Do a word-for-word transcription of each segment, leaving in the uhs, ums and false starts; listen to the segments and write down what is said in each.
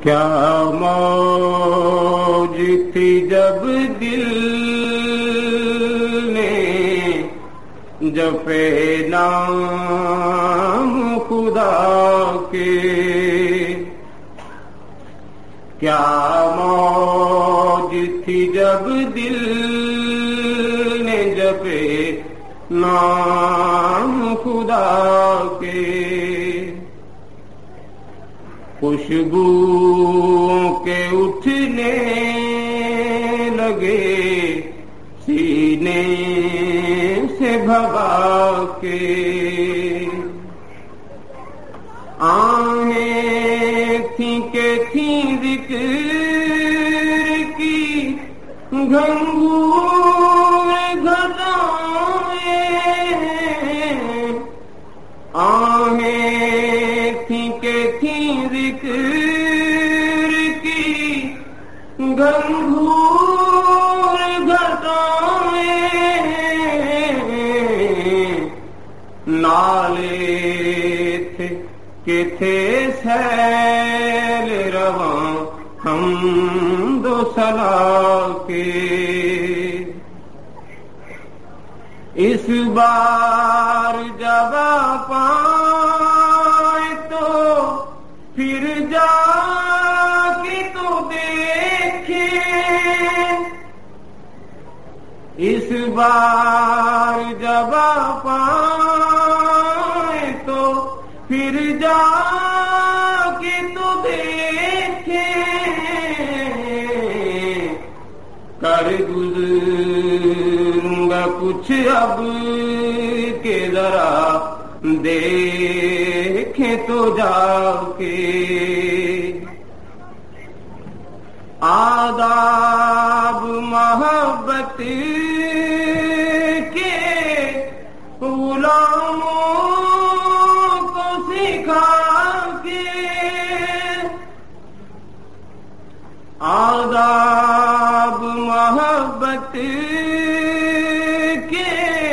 کیا موج تھی جب دل نے جپے نام خدا کے، کیا موج تھی جب دل نے جپے نام خدا کے، خوشبو کے اٹھنے لگے سینے سے بھگا کے، آہیں تھیں کہ تھیں ذکر کی گھنگور گھٹائیں، آہیں تھیں کہ تھیں ذکر کی گھنگور گھٹائیں، نالے تھے کہ تھے سیل رواں حمد و ثنا کے، اس بار جب پائے تو پھر جا کے تو دیکھے، اس بار جب پائے تو پھر جا کے تو دیکھے، کر گزروں گا کچھ اب کے ذرا دیکھیں تو جا کے، آداب محبت کے غلاموں کو سکھا کے، آداب محبت کے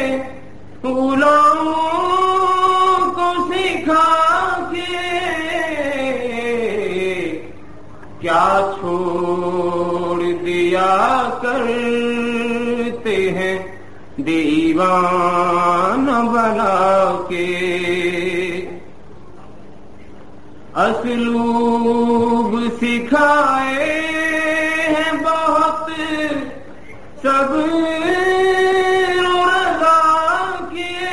غلاموں کو سکھا کے، کیا چھوڑ دیا کرتے ہیں دیوان بنا کے، اسلوب سکھائے ہیں بہت صبر و رضا کے،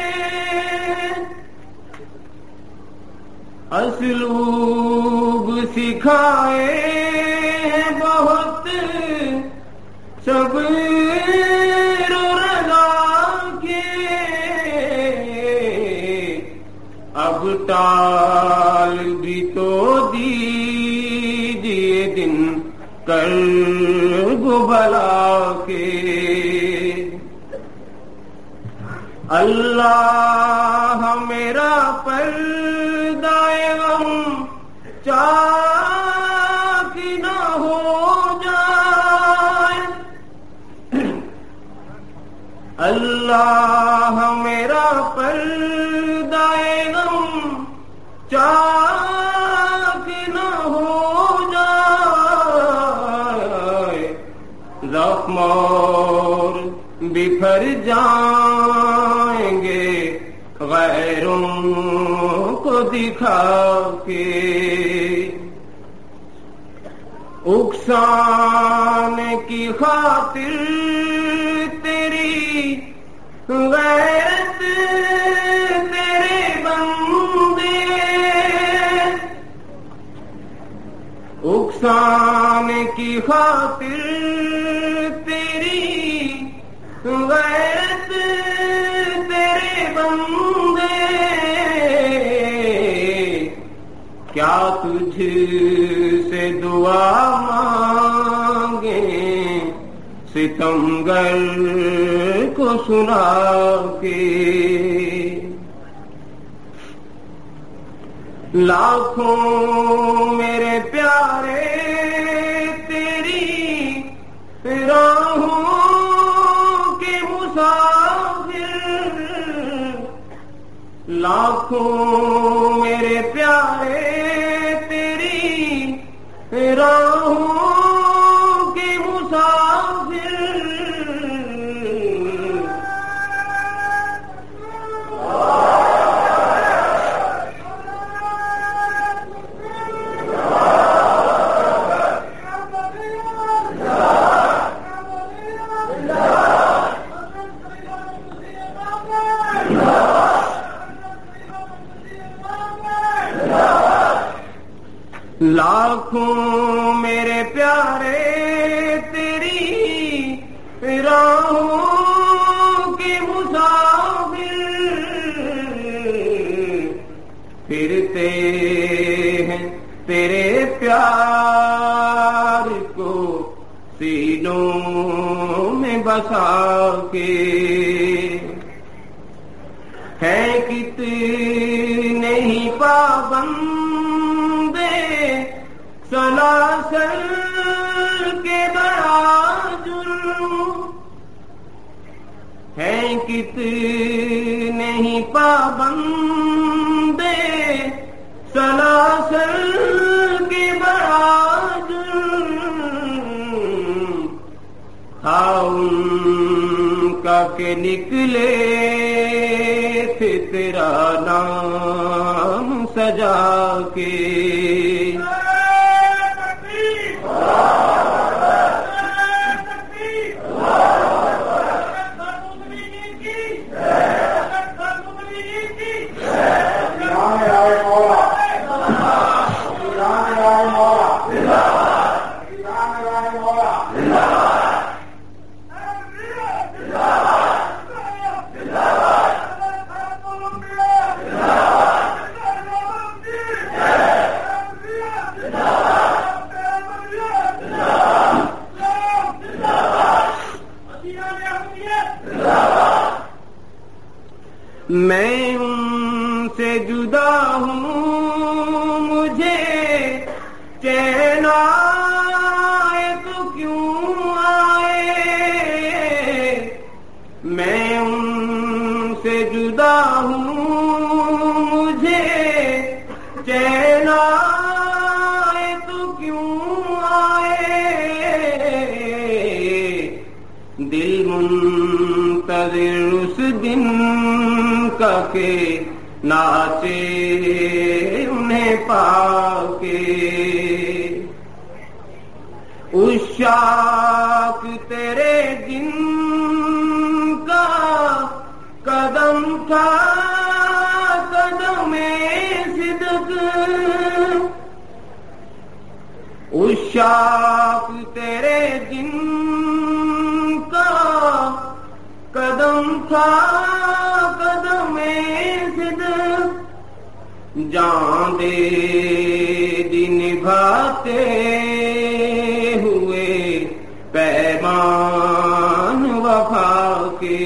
اسلوب سکھائے ہیں بہت صبر و رضا کے، اب ٹال بھی تو دیجئے دن کرب بلا کے، اللہ میرا پردہ غم چاک نہ ہو جائے، اللہ میرا پردہ غم چاک نہ ہو جائے، زخم اور بکھر جائیں گے غیروں کو دکھا کے، اکسانے کی خاطر تیری غیرت تیرے بندے، اکسانے کی خاطر تیری غیرت تیرے بندے، کیا تجھ سے دعا مانگیں ستمگر کو سنا کے، لاکھوں میرے پیارے تیری راہوں کے مسافر، لاکھوں میرے پیارے تیری راہوں کے مسافر لاکھوں میرے پیارے تیری راہوں کے مسافر پھرتے ہیں تیرے پیار کو سینوں میں بسا کے، ہے کتنے ہی پابند سلاسل کے بڑا جرم، ہیں کتنے ہی پابند سلاسل کے بڑا جرم، تھا ان کا کہ نکلے تھے تیرا نام سجا کے۔ میں ان سے جدا ہوں، مجھے چین آئے تو کیوں آئے، میں ان سے جدا ہوں، مجھے چین آئے تو کیوں آئے، دل منتظر اس دن کا کہ ناچے انہیں پا کے، عشاق تیرے جن کا قدم تھا قدم صدق، عشاق تیرے جن کا قدم تھا قدم صدق، جان دے دی نبھاتے ہوئے پیمان وفا کے۔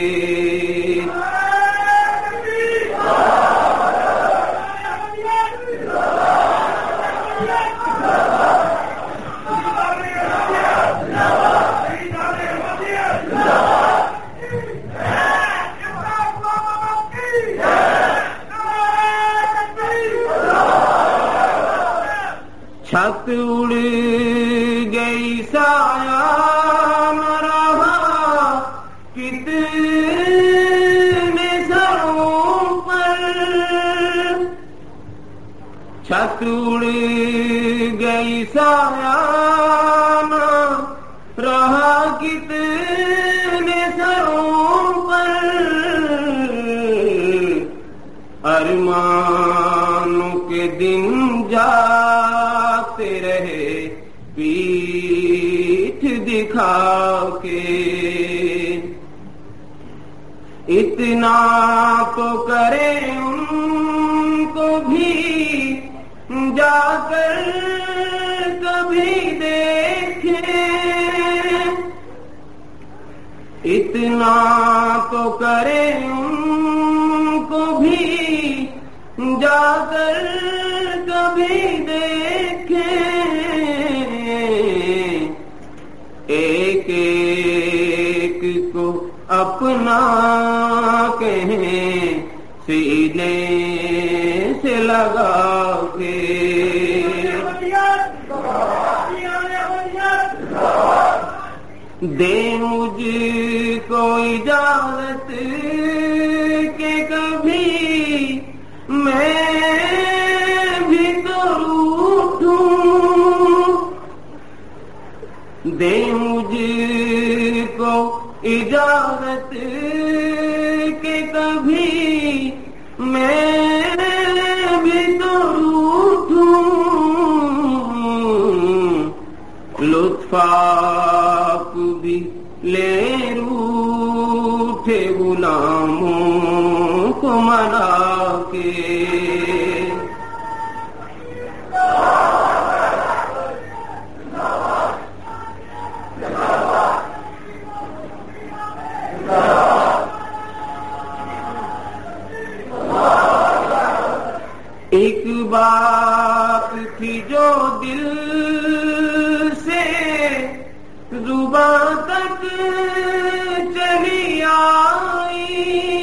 چھت اڑ گئی سایہ نہ رہا کتنے سروں پر، چھت اڑ گئی سایہ نہ رہا کتنے سروں پر، ارمانوں کے دن جاتے رہے پیٹھ دکھا کے، اتنا تو کرے ان کو بھی جا کر کبھی دیکھیں، اتنا تو کرے ان کو بھی جا کر کبھی دیکھیں، ایک ایک کو اپنا کہیں سینے سے لگا کے۔ دے مجھ کو اجازت کہ کبھی میں بھی تو روٹھوں، دے مجھ کو اجازت کہ کبھی میں بھی تو روٹھوں، لطف آپ بھی لے روٹھے غلاموں کو منا کے۔ ایک بات تھی جو دل سے زباں تک چلی آئی،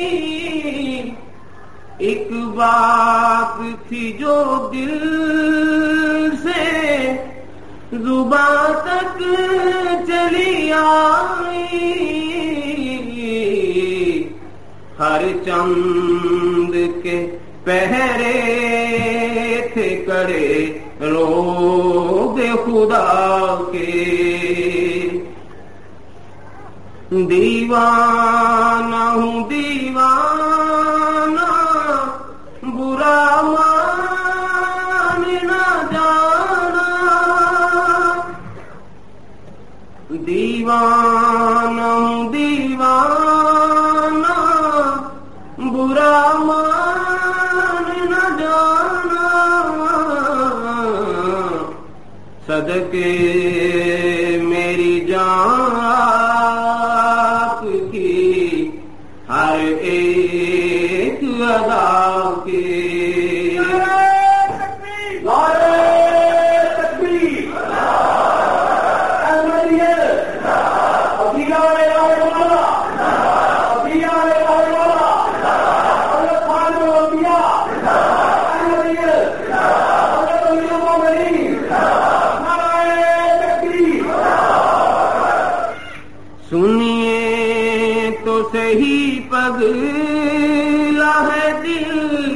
ایک بات تھی جو دل سے زباں تک چلی آئی، ہر چند کے پہرے تھے کرے روگ خدا کے، دیوانہ ہوں دیوانہ برا مان نہ جانا، دیوانہ ہوں دیوانہ برا مان نہ جانا، صدقے میری جان آپ کی ہر ایک ادا کے۔ سنیے تو صحیح پگلا ہے دل،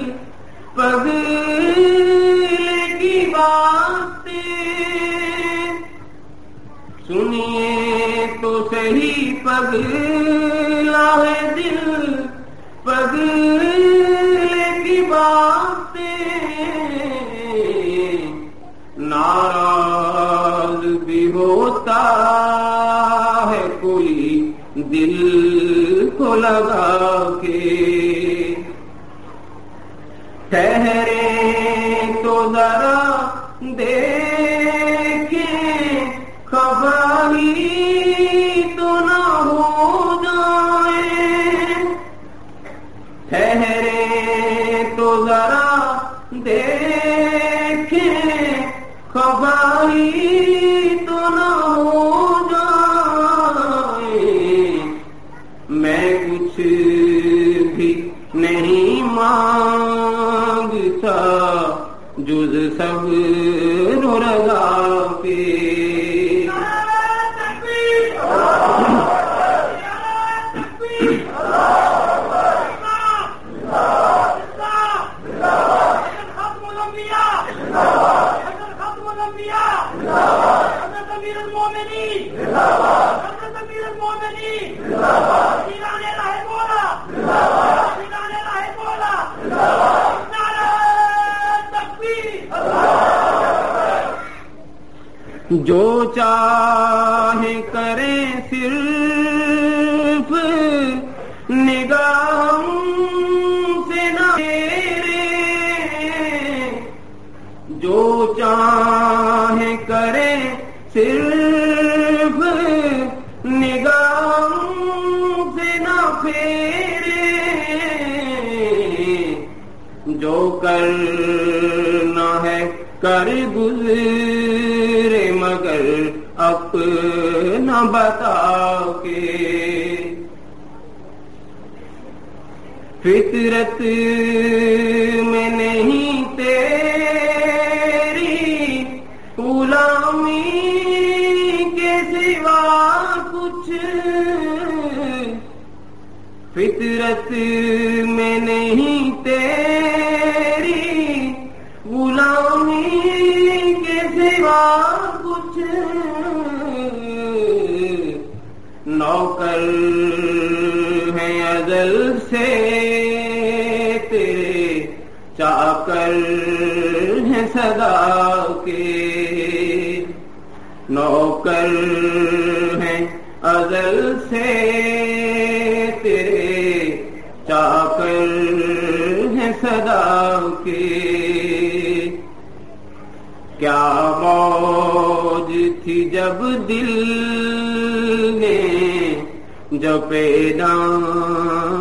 پگلے کی باتیں، سنیے تو صحیح پگلا ہے دل، پگلے کی باتیں، ناراض بھی ہوتا ہے کوئی دل کو لگا کے، ٹھہرے تو ذرا دیکھیں خبری تو نہ ہو جائے، ٹھہرے تو ذرا دیکھیں خبری تو نہ ہو جائے، میں کچھ بھی نہیں مانگتا جز صبر و رضا پہ۔ جو چاہے کرے صرف نگاہوں سے نہ میرے، جو چاہے کرے صرف نگاہوں سے نہ پھیرے، جو کرنا ہے کر گزرے مگر اپنا بتا کے، فطرت میں نہیں تیری غلامی کے سوا کچھ، فطرت میں نہیں تیری غلامی کے سوا کچھ، نوکر ہیں ازل سے تیرے، چاکر ہیں صدا کے، نوکر ہیں ازل سے تیرے، چاکر ہیں صدا کے۔ کیا موج تھی جب دل نے جو پیدا